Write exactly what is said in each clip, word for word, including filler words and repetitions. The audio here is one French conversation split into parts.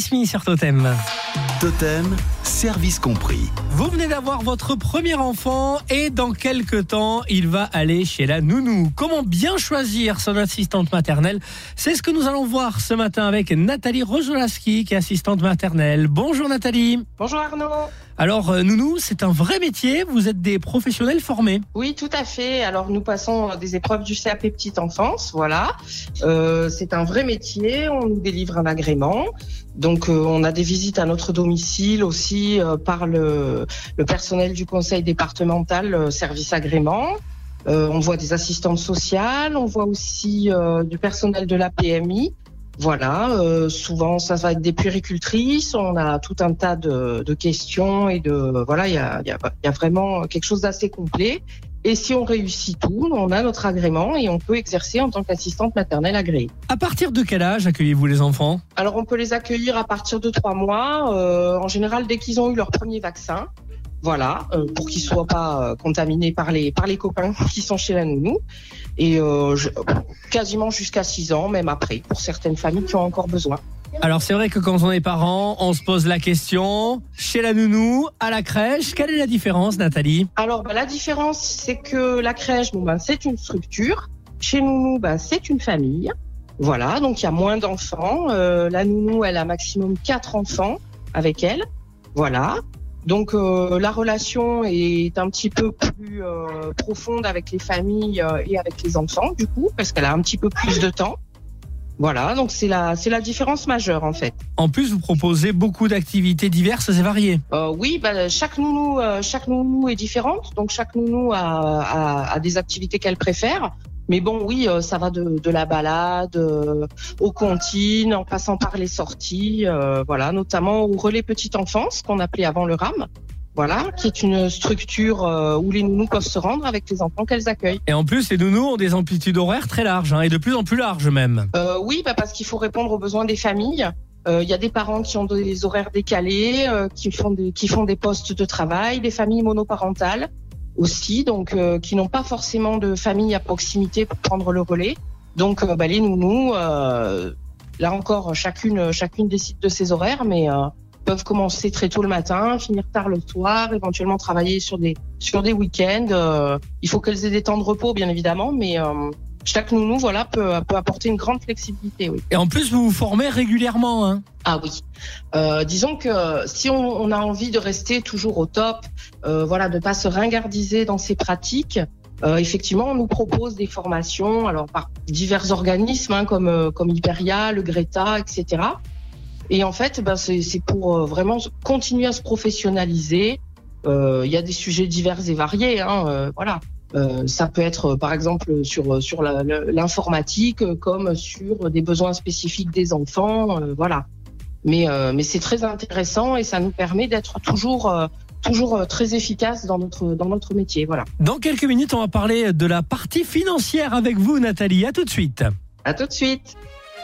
Kiss Me sur Totem. Totem, service compris. Vous venez d'avoir votre premier enfant et dans quelques temps, il va aller chez la nounou. Comment bien choisir son assistante maternelle ? C'est ce que nous allons voir ce matin avec Nathalie Rojolaski, qui est assistante maternelle. Bonjour Nathalie. Bonjour Arnaud. Alors nounou, c'est un vrai métier, vous êtes des professionnels formés. Oui, tout à fait. Alors nous passons des épreuves du C A P Petite Enfance, voilà. Euh, c'est un vrai métier, on nous délivre un agrément. Donc euh, on a des visites à notre domicile aussi euh, par le, le personnel du conseil départemental euh, service agrément. Euh, on voit des assistantes sociales, on voit aussi euh, du personnel de la P M I. Voilà, euh, souvent ça va être des puéricultrices, on a tout un tas de, de questions et de voilà, il y a, y, a, y a vraiment quelque chose d'assez complet. Et si on réussit tout, on a notre agrément et on peut exercer en tant qu'assistante maternelle agréée. À partir de quel âge accueillez-vous les enfants ? Alors on peut les accueillir à partir de trois mois, euh, en général dès qu'ils ont eu leur premier vaccin. Voilà, euh, pour qu'ils soient pas euh, contaminés par les par les copains qui sont chez la nounou. Et euh, je, quasiment jusqu'à six ans, même après, pour certaines familles qui ont encore besoin. Alors c'est vrai que quand on est parent, on se pose la question, chez la nounou, à la crèche, quelle est la différence Nathalie ? Alors bah, la différence, c'est que la crèche, bon, bah, c'est une structure. Chez nounou, bah, c'est une famille. Voilà, donc il y a moins d'enfants. Euh, la nounou, elle a maximum quatre enfants avec elle. Voilà. Donc euh, la relation est un petit peu plus euh, profonde avec les familles euh, et avec les enfants du coup, parce qu'elle a un petit peu plus de temps. Voilà, donc c'est la c'est la différence majeure en fait. En plus, vous proposez beaucoup d'activités diverses et variées. Euh, oui, bah, chaque nounou euh, chaque nounou est différente, donc chaque nounou a, a, a des activités qu'elle préfère. Mais bon, oui, euh, ça va de, de la balade euh, aux comptines, en passant par les sorties, euh, voilà, notamment au relais petite enfance qu'on appelait avant le RAM, voilà, qui est une structure euh, où les nounous peuvent se rendre avec les enfants qu'elles accueillent. Et en plus, les nounous ont des amplitudes horaires très larges, hein, et de plus en plus larges même. Euh, oui, bah, parce qu'il faut répondre aux besoins des familles. Il euh, y a des parents qui ont des horaires décalés, euh, qui font des qui font des postes de travail, des familles monoparentales aussi, donc euh, qui n'ont pas forcément de famille à proximité pour prendre le relais. Donc euh, bah, les nounous, euh, là encore, chacune chacune décide de ses horaires, mais euh, peuvent commencer très tôt le matin, finir tard le soir, éventuellement travailler sur des sur des week-ends. Euh, il faut qu'elles aient des temps de repos, bien évidemment, mais euh, chaque nounou, voilà, peut, peut apporter une grande flexibilité, oui. Et en plus, vous vous formez régulièrement, hein ? Ah oui. Euh, disons que si on, on a envie de rester toujours au top, euh, voilà, de pas se ringardiser dans ses pratiques, euh, effectivement, on nous propose des formations, alors par divers organismes, hein, comme euh, comme Hyperia, le Greta, et cetera. Et en fait, ben c'est, c'est pour euh, vraiment continuer à se professionnaliser. Euh, il y a des sujets divers et variés, hein, euh, voilà. Euh, ça peut être par exemple sur sur la, l'informatique, comme sur des besoins spécifiques des enfants, euh, voilà. Mais euh, mais c'est très intéressant et ça nous permet d'être toujours euh, toujours très efficace dans notre dans notre métier, voilà. Dans quelques minutes, on va parler de la partie financière avec vous, Nathalie. À tout de suite. À tout de suite.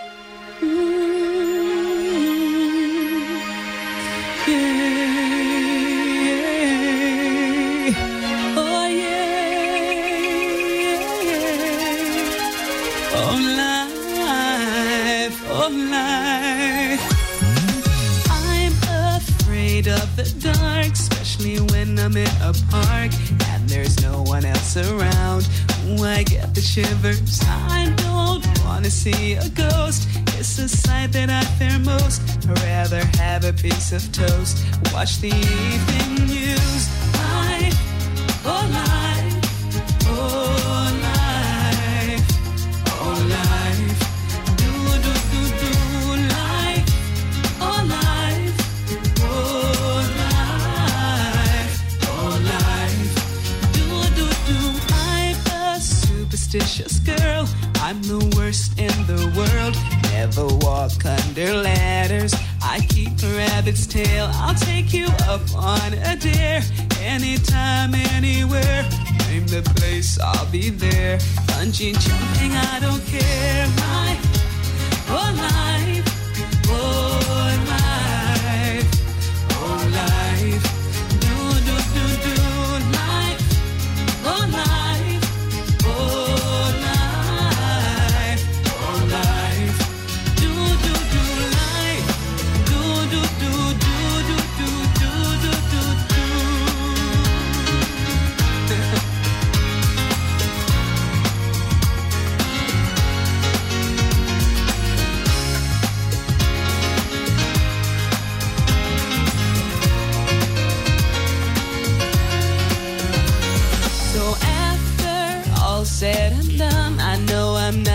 Of the dark, especially when I'm in a park and there's no one else around. Ooh, I get the shivers. I don't wanna see a ghost. It's a sight that I fear most. I'd rather have a piece of toast. Watch the evening news. Life, oh life, oh life, oh life. Do do do do life, oh life. Superstitious girl, I'm the worst in the world. Never walk under ladders. I keep a rabbit's tail. I'll take you up on a dare. Anytime, anywhere. Name the place, I'll be there. Bungee jumping, I don't care. Life, oh life, oh life, oh life. Do do do do life, oh life. Do do do life, do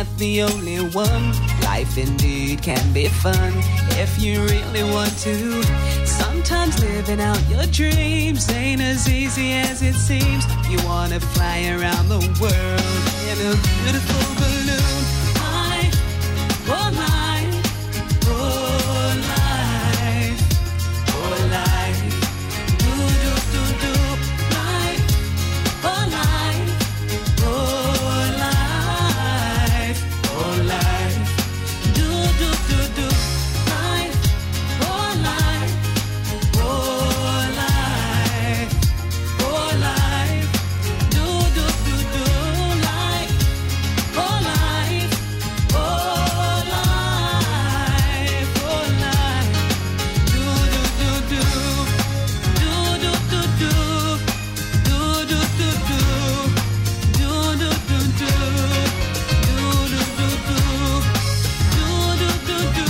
not the only one. Life indeed can be fun if you really want to. Sometimes living out your dreams ain't as easy as it seems. You wanna fly around the world in a beautiful balloon. Life, oh life, oh life, oh life. Do do do do. Life, oh life, oh life, oh life. Do do do do. Life, oh life, oh life, oh life. Do do do do. Life, oh life, oh life, oh life. Do do do do. Do do do do. Do do do do. Do do do do. Do do do do. Do do do do.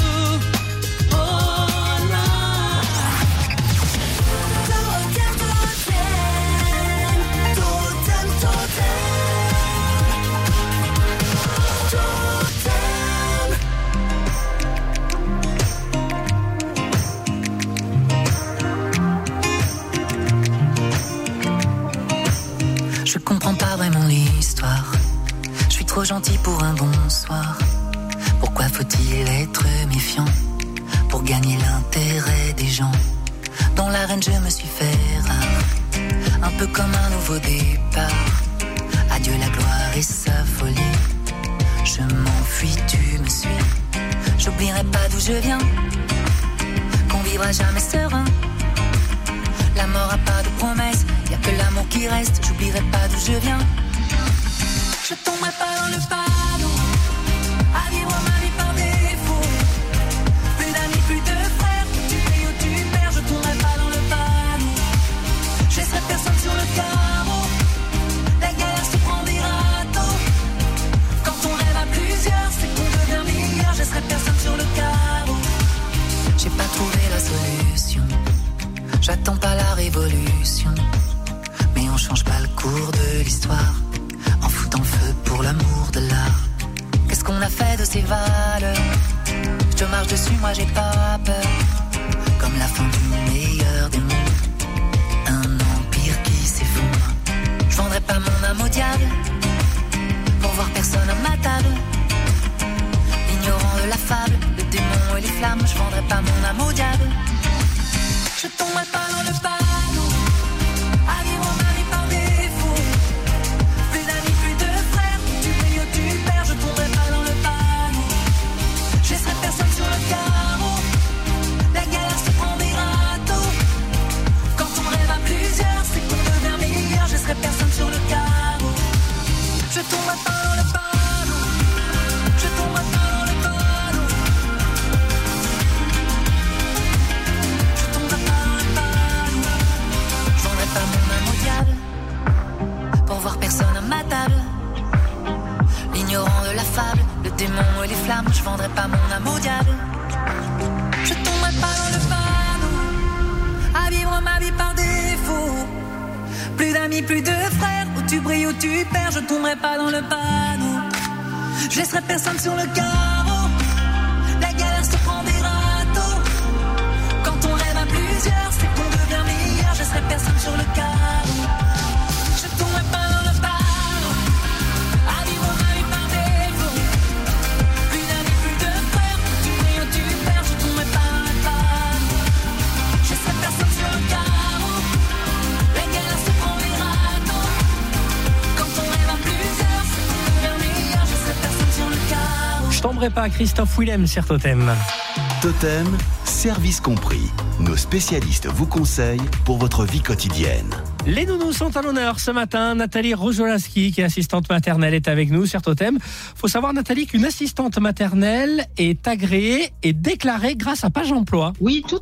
Oh life. Je comprends pas vraiment l'histoire. Je suis trop gentil pour un bonsoir. Pourquoi faut-il être méfiant pour gagner l'intérêt des gens? Dans l'arène je me suis fait rare, un peu comme un nouveau départ. Adieu la gloire et sa folie. Je m'enfuis, tu me suis. J'oublierai pas d'où je viens, qu'on vivra jamais serein. La mort a pas de promesse, y a que l'amour qui reste. J'oublierai pas d'où je viens. Je tomberai pas dans le panneau, à vivre ma vie par défaut. Plus d'amis, plus de frères, tu payes ou tu perds. Je tomberai pas dans le panneau, je laisserai personne sur le carreau. La galère se prend des râteaux. Quand on rêve à plusieurs, c'est qu'on devient meilleur. Je laisserai personne sur le carreau. J'ai pas trouvé la solution, j'attends pas la révolution, mais on change pas le cours de l'histoire en foutant feu pour l'amour de l'art. Qu'est-ce qu'on a fait de ces valeurs? Je marche dessus, moi j'ai pas peur. Comme la fin du meilleur des mondes, un empire qui s'effondre. Je vendrai pas mon âme au diable pour voir personne à ma table. Ignorant de la fable, le démon et les flammes. Je vendrai pas mon âme au diable. Je tomberai pas dans le panneau, à vivre ma vie par défaut. Plus d'amis, plus de frères, tu brilles ou tu perds. Je tomberai pas dans le panneau, je laisserai personne sur le carreau. La galère se prend des râteaux. Quand on rêve à plusieurs, c'est qu'on devient meilleur. Je laisserai personne sur le carreau. Je tomberai pas dans le panneau, je tomberai pas dans le panneau. Pas mon âme au diable pour voir personne à ma table. L'ignorant de la fable, le démon et les flammes. Je vendrai pas mon âme au diable. Je tomberai pas dans le panneau, à vivre ma vie par défaut. Plus d'amis, plus de frères, où tu brilles ou tu perds. Je tomberai pas dans le panneau, je laisserai personne sur le carreau. La galère se prend des râteaux. Quand on rêve à plusieurs, c'est qu'on devient meilleur. Je laisserai personne sur le carreau. Je tomberai pas dans le panneau, à vivre ma vie par défaut. Plus d'amis, plus de frères, tu brilles ou tu perds. Je tomberai pas dans le panneau, je laisserai personne sur le carreau. La galère se prend des râteaux. Quand on rêve à plusieurs, c'est qu'on devient meilleur. Je laisserai personne sur le carreau. Je tomberai pas, Christophe Willem sur Totem. Totem, service compris. Nos spécialistes vous conseillent pour votre vie quotidienne. Les nounous sont à l'honneur ce matin. Nathalie Rojolaski, qui est assistante maternelle, est avec nous sur Totem. Faut savoir, Nathalie, qu'une assistante maternelle est agréée et déclarée grâce à Page Emploi. Oui, tout